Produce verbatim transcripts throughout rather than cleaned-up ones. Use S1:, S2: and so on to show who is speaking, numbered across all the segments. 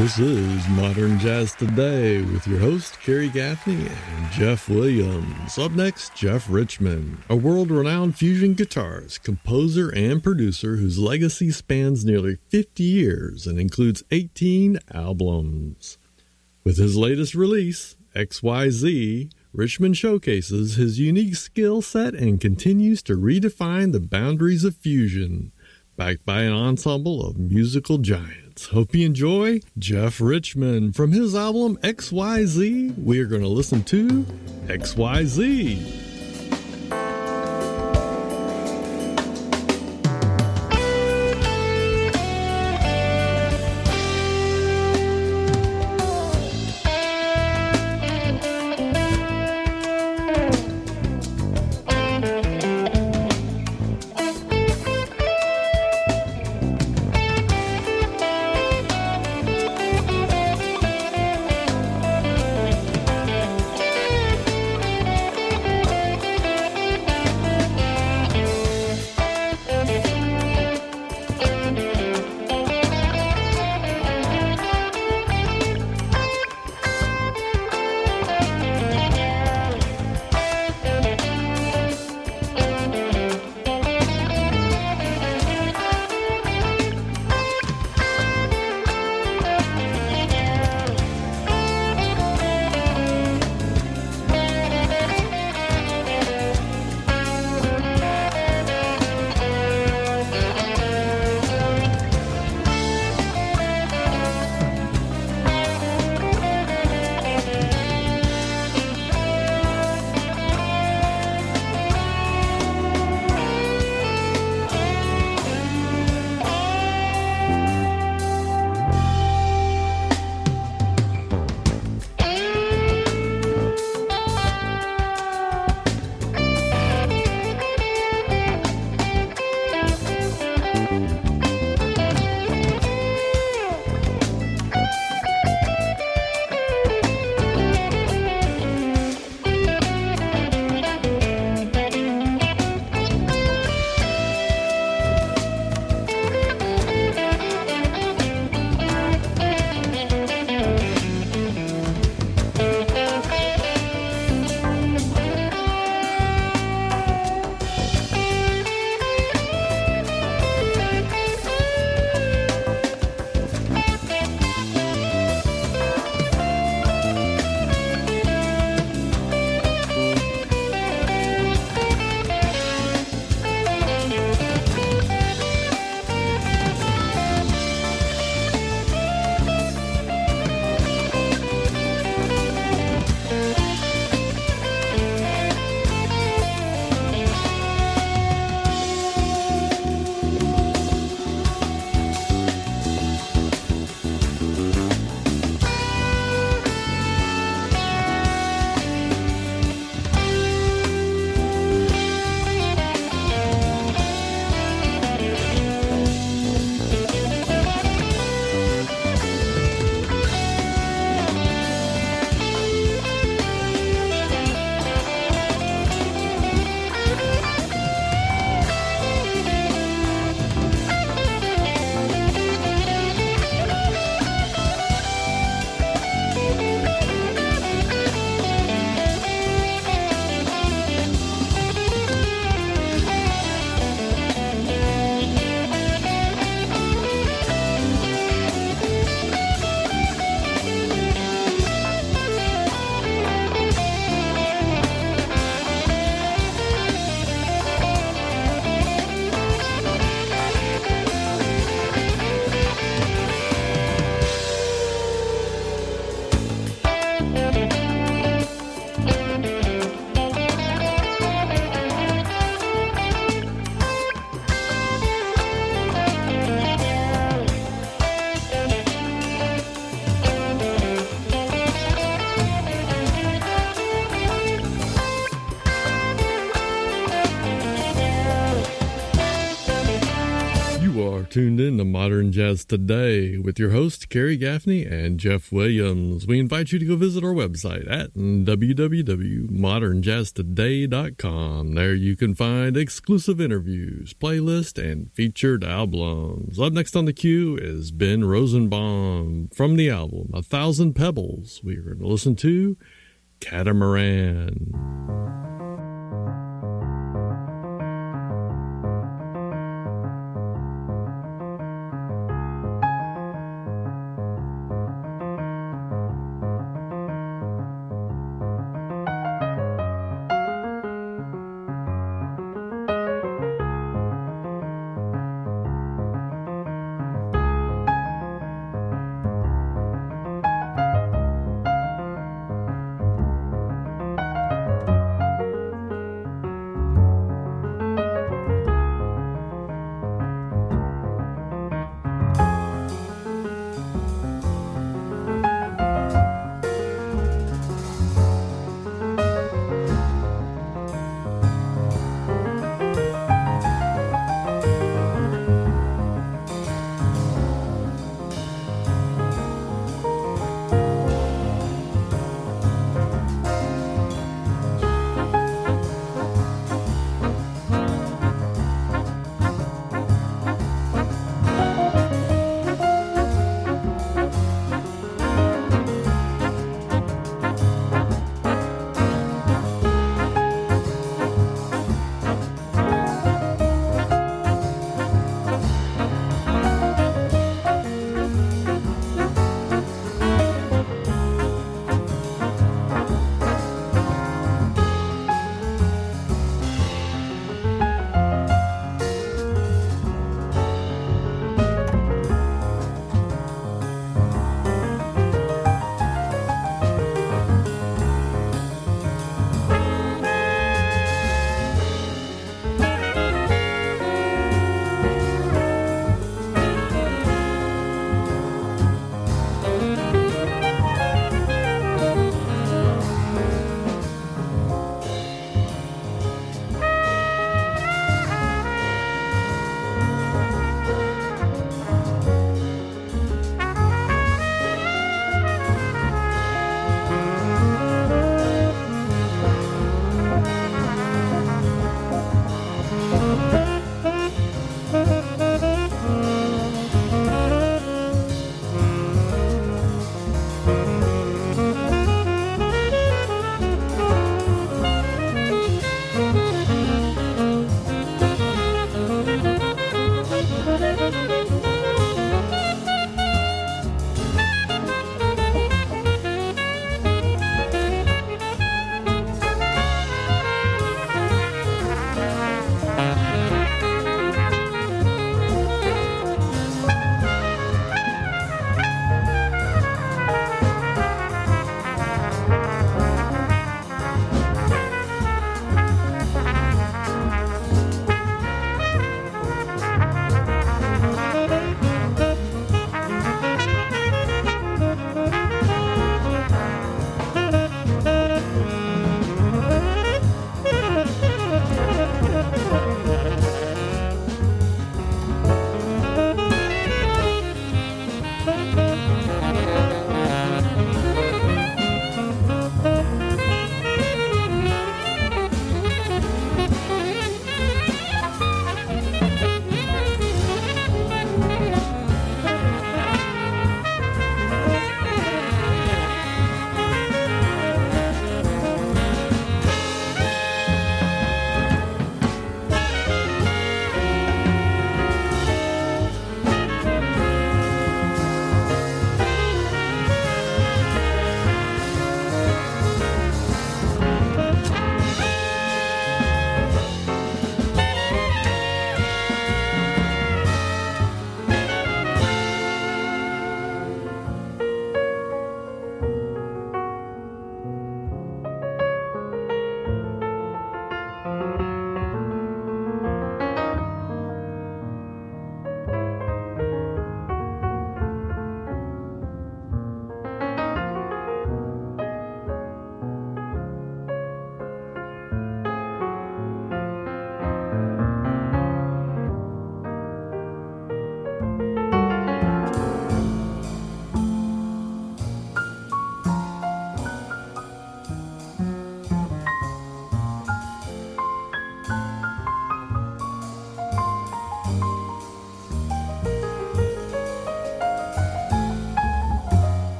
S1: This is Modern Jazz Today with your host, Kerry Gaffney and Jeff Williams. Up next, Jeff Richman, a world-renowned fusion guitarist, composer, and producer whose legacy spans nearly fifty years and includes eighteen albums. With his latest release, X Y Z, Richman showcases his unique skill set and continues to redefine the boundaries of fusion, backed by an ensemble of musical giants. Hope you enjoy Jeff Richman. From his album X Y Z, we are going to listen to X Y Z. tuned in to Modern Jazz Today with your hosts, Kerry Gaffney and Jeff Williams. We invite you to go visit our website at w w w dot modern jazz today dot com. There you can find exclusive interviews, playlists, and featured albums. Up next on the queue is Ben Rosenbaum from the album A Thousand Pebbles. We're going to listen to Catamaran.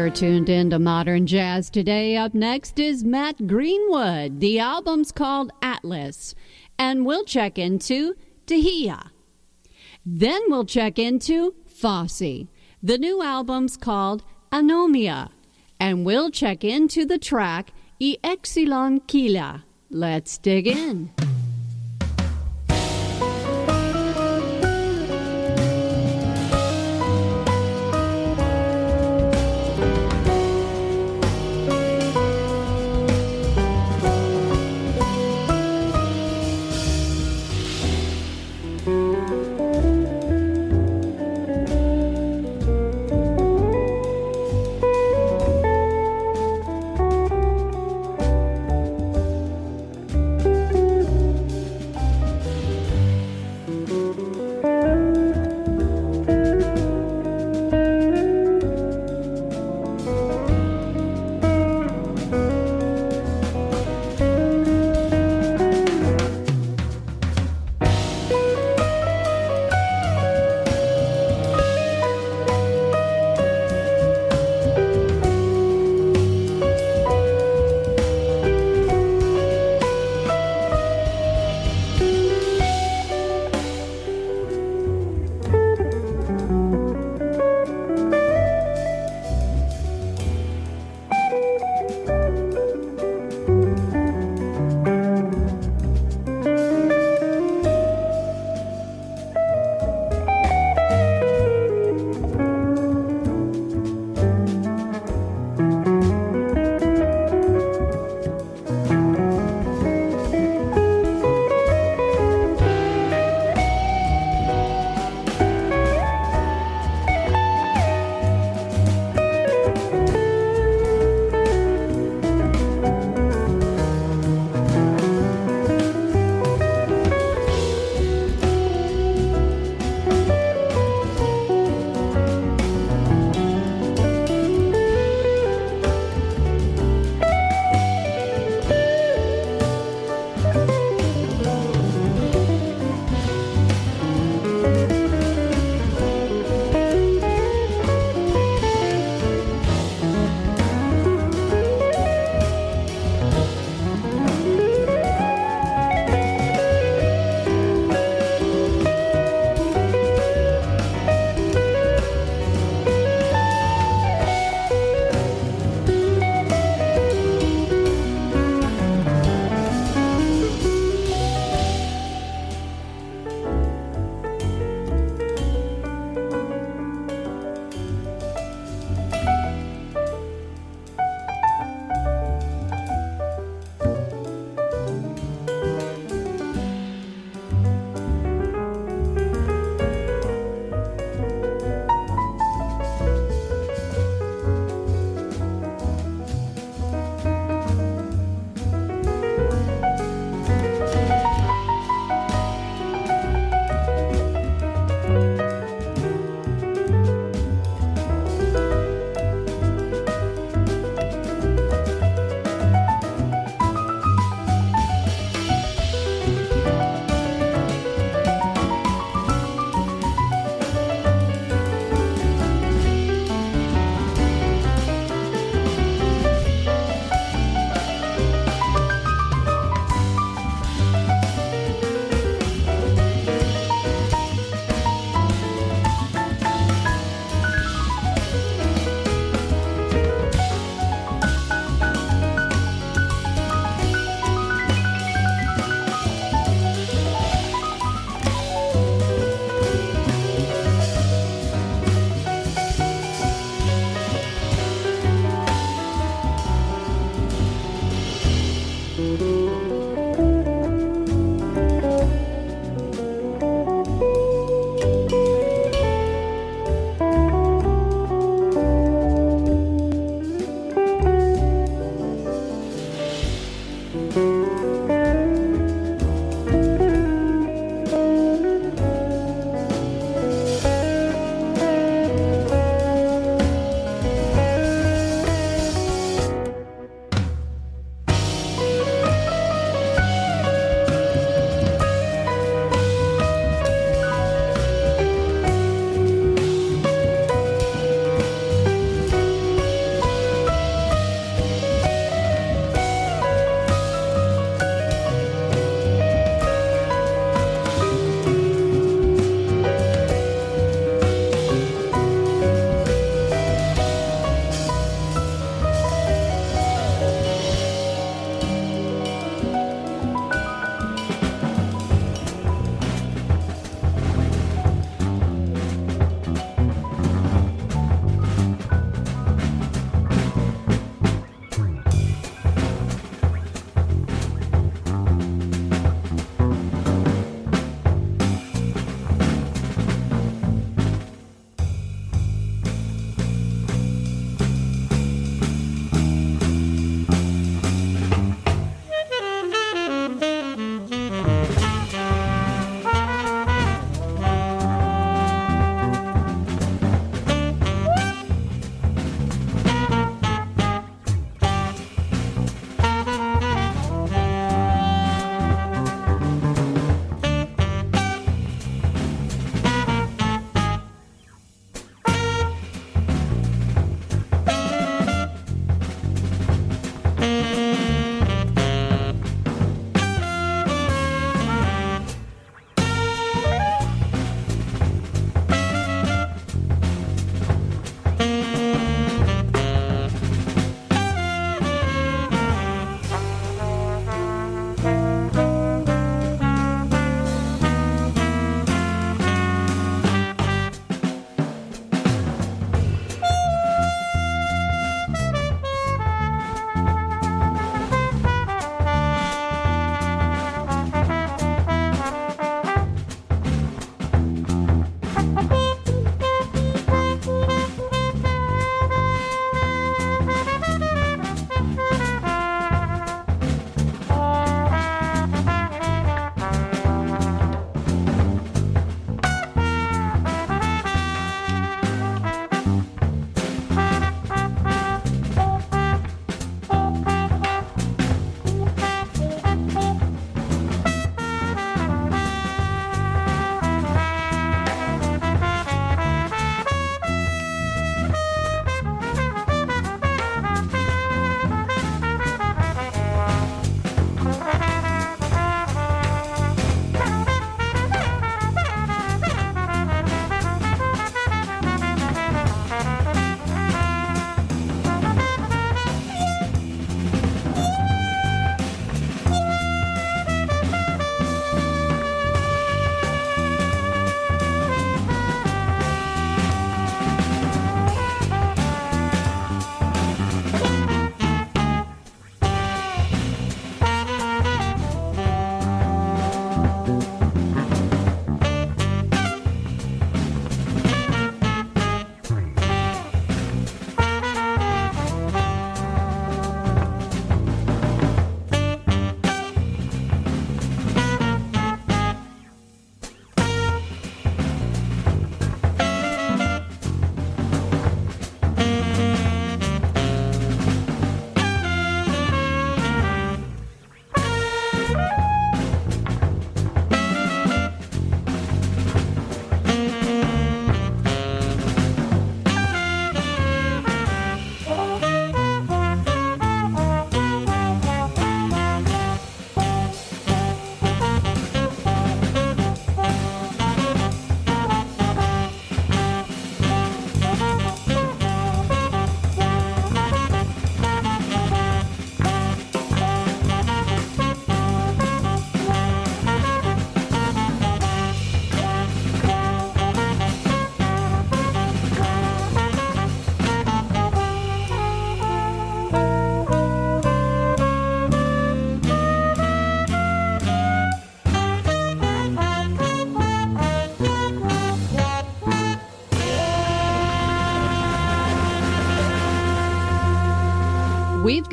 S2: You're tuned into Modern Jazz Today. Up next is Matt Greenwood. The album's called Atlas. And we'll check into Tahia. Then we'll check into Fosse. The new album's called Anomia. And we'll check into the track Y Exilon Kila. Let's dig in.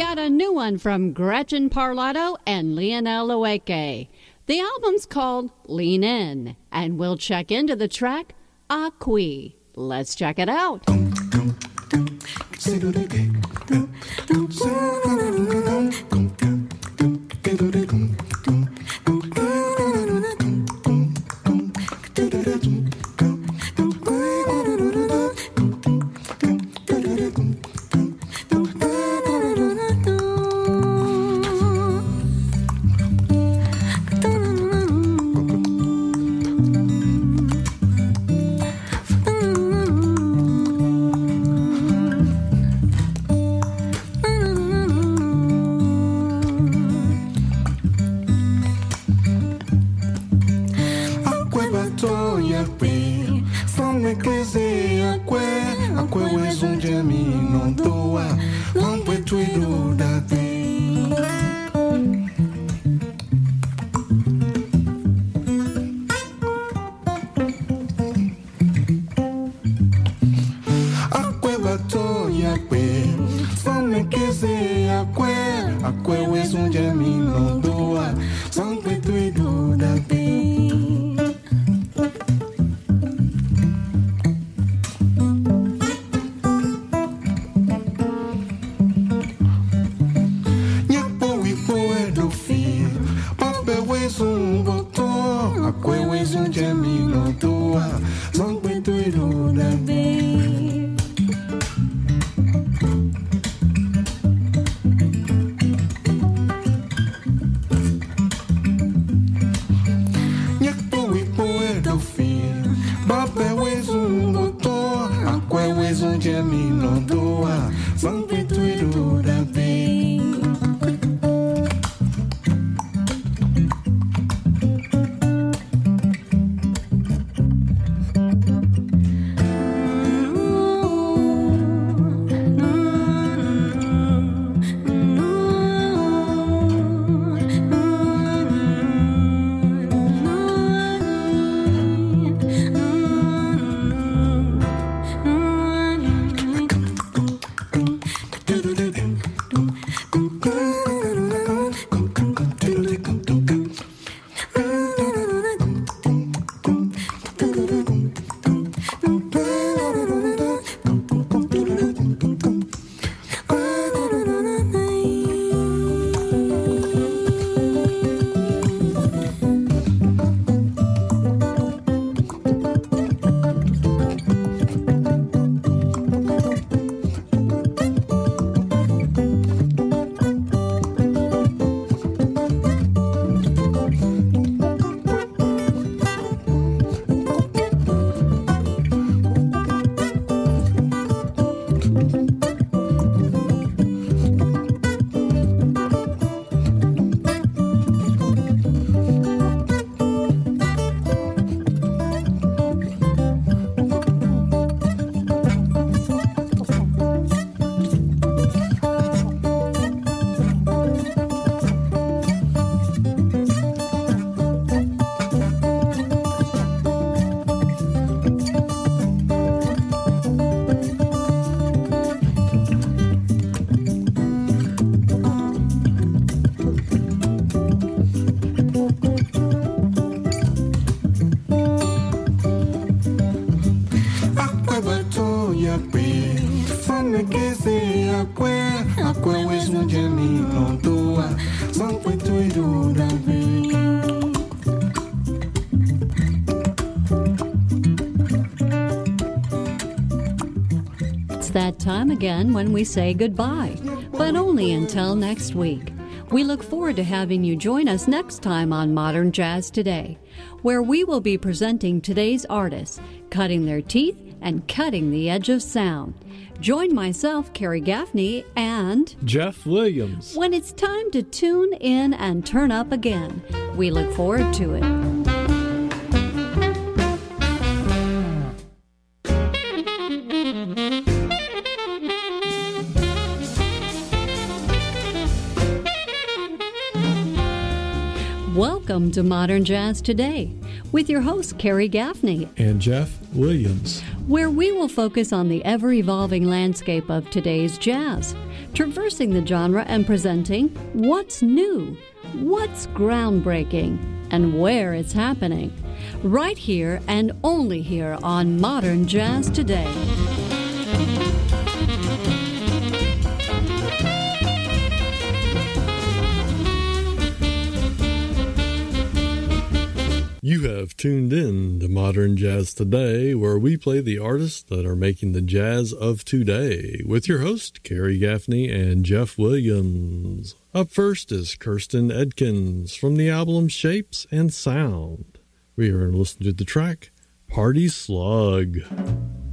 S2: got a new one from Gretchen Parlato and Lionel Loeke. The album's called Lean In, and we'll check into the track Aqui. Let's check it out. It's that time again when we say goodbye, but only until next week. We look forward to having you join us next time on Modern Jazz Today, where we will be presenting today's artists, cutting their teeth and cutting the edge of sound. Join myself, Carrie Gaffney, and
S1: Jeff Williams
S2: when it's time to tune in and turn up again. We look forward to it. Welcome to Modern Jazz Today with your hosts Carrie Gaffney
S1: and Jeff Williams,
S2: where we will focus on the ever-evolving landscape of today's jazz, traversing the genre and presenting what's new, what's groundbreaking, and where it's happening. Right here and only here on Modern Jazz Today.
S1: You have tuned in to Modern Jazz Today, where we play the artists that are making the jazz of today, with your host, Kerry Gaffney and Jeff Williams. Up first is Kirsten Edkins from the album Shapes and Sound. We are listening to the track Party Slug.